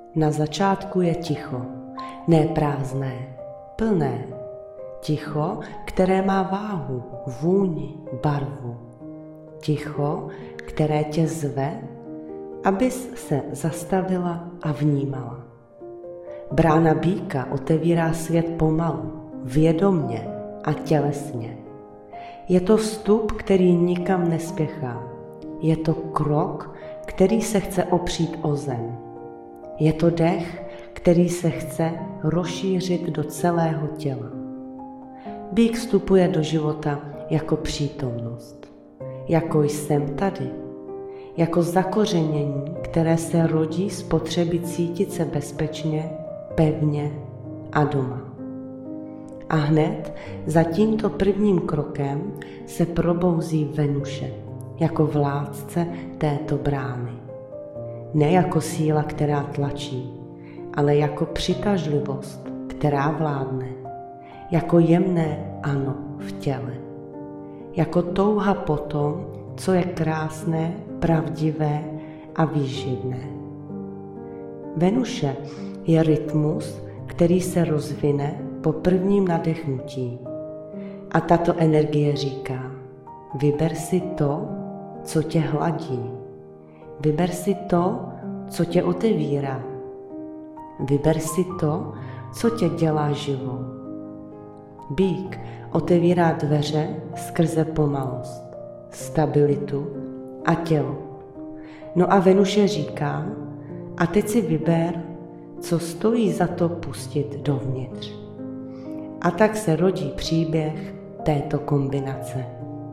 Na začátku je ticho, ne prázdné, plné. Ticho, které má váhu, vůni, barvu. Ticho, které tě zve, abys se zastavila a vnímala. Brána býka otevírá svět pomalu, vědomně a tělesně. Je to vstup, který nikam nespěchá. Je to krok, který se chce opřít o zem. Je to dech, který se chce rozšířit do celého těla. Býk vstupuje do života jako přítomnost, jako jsem tady, jako zakořenění, které se rodí z potřeby cítit se bezpečně, pevně a doma. A hned za tímto prvním krokem se probouzí Venuše jako vládce této brány. Ne jako síla, která tlačí, ale jako přitažlivost, která vládne. Jako jemné ano v těle. Jako touha po tom, co je krásné, pravdivé a výživné. Venuše je rytmus, který se rozvine po prvním nadechnutí. A tato energie říká, vyber si to, co tě hladí. Vyber si to, co tě otevírá. Vyber si to, co tě dělá živou. Býk otevírá dveře skrze pomalost, stabilitu a tělo. No a Venuše říká, a teď si vyber, co stojí za to pustit dovnitř. A tak se rodí příběh této kombinace.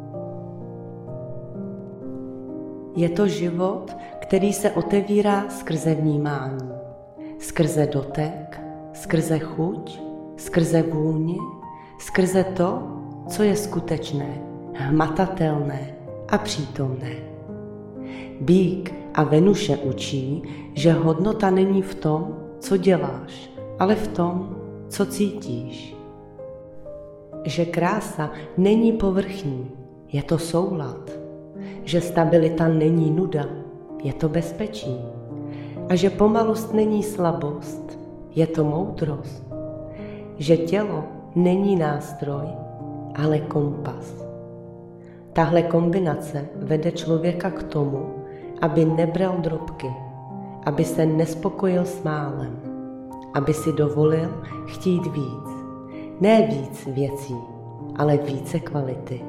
Je to život, který se otevírá skrze vnímání, skrze dotek, skrze chuť, skrze vůni, skrze to, co je skutečné, hmatatelné a přítomné. Býk a Venuše učí, že hodnota není v tom, co děláš, ale v tom, co cítíš. Že krása není povrchní, je to soulad. Že stabilita není nuda, je to bezpečí. A že pomalost není slabost, je to moudrost. Že tělo není nástroj, ale kompas. Tahle kombinace vede člověka k tomu, aby nebral drobky, aby se nespokojil s málem, aby si dovolil chtít víc. Ne víc věcí, ale více kvality.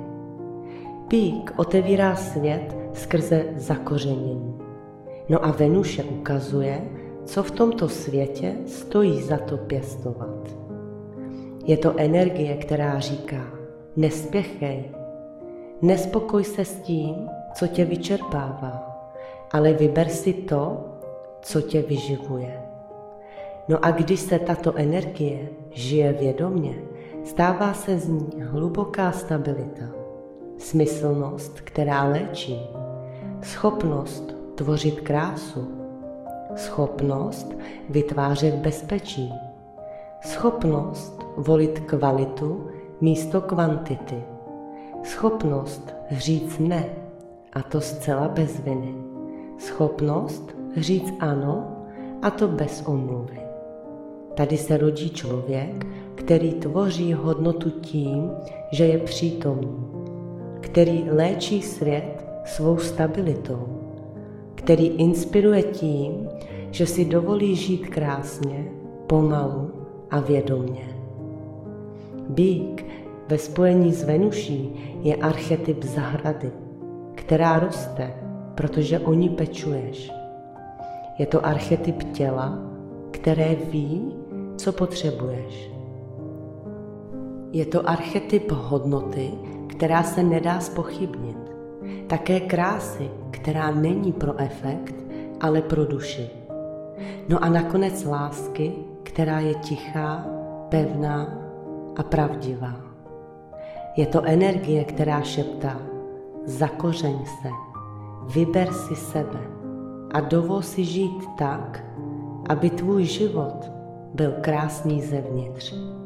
Býk otevírá svět skrze zakořenění. No a Venuše ukazuje, co v tomto světě stojí za to pěstovat. Je to energie, která říká, nespěchej, nespokoj se s tím, co tě vyčerpává, ale vyber si to, co tě vyživuje. No a když se tato energie žije vědomě, stává se z ní hluboká stabilita, smyslnost, která léčí, schopnost tvořit krásu, schopnost vytvářet bezpečí, schopnost volit kvalitu místo kvantity, schopnost říct ne, a to zcela bez viny, schopnost říct ano, a to bez omluvy. Tady se rodí člověk, který tvoří hodnotu tím, že je přítomný, který léčí svět svou stabilitou, který inspiruje tím, že si dovolí žít krásně, pomalu a vědomně. Býk ve spojení s Venuší je archetyp zahrady, která roste, protože o ní pečuješ. Je to archetyp těla, které ví, co potřebuješ. Je to archetyp hodnoty, která se nedá zpochybnit. Také krásy, která není pro efekt, ale pro duši. No a nakonec lásky, která je tichá, pevná a pravdivá. Je to energie, která šeptá, zakořeň se, vyber si sebe a dovol si žít tak, aby tvůj život byl krásný zevnitř.